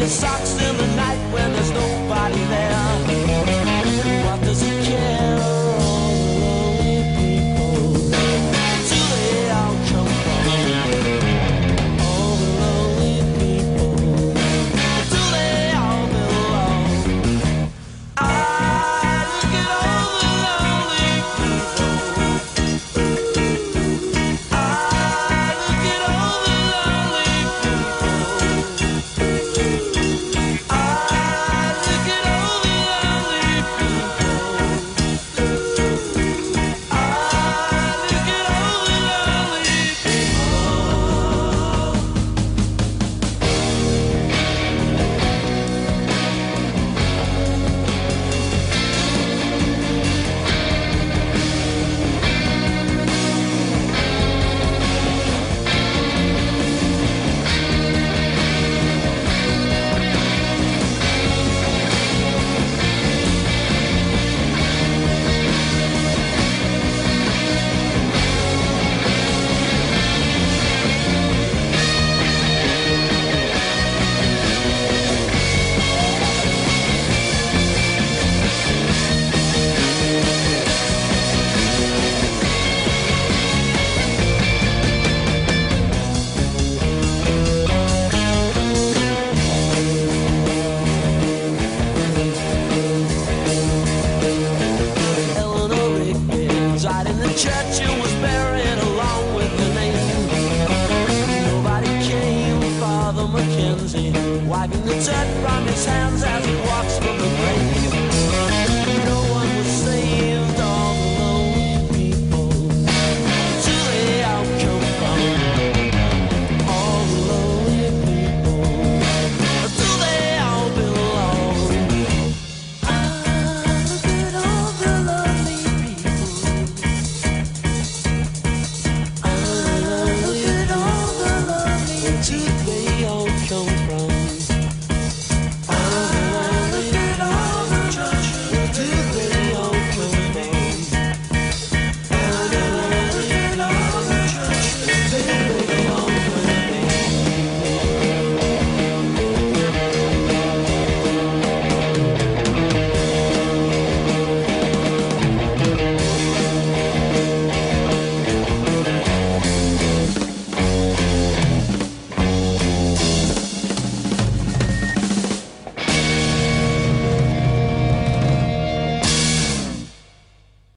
his socks in the night when there's nobody there. What does he care? All the lonely people. Do they all come from? All the lonely people. Do they all belong? I look at all the lonely people. I look at all the lonely people. I look at all the lonely people. I look at all the lonely Eleanor Rigby died in the church and was buried along with the name. Nobody came. Father Mackenzie wiping the dirt from his hands as he walks from the grave.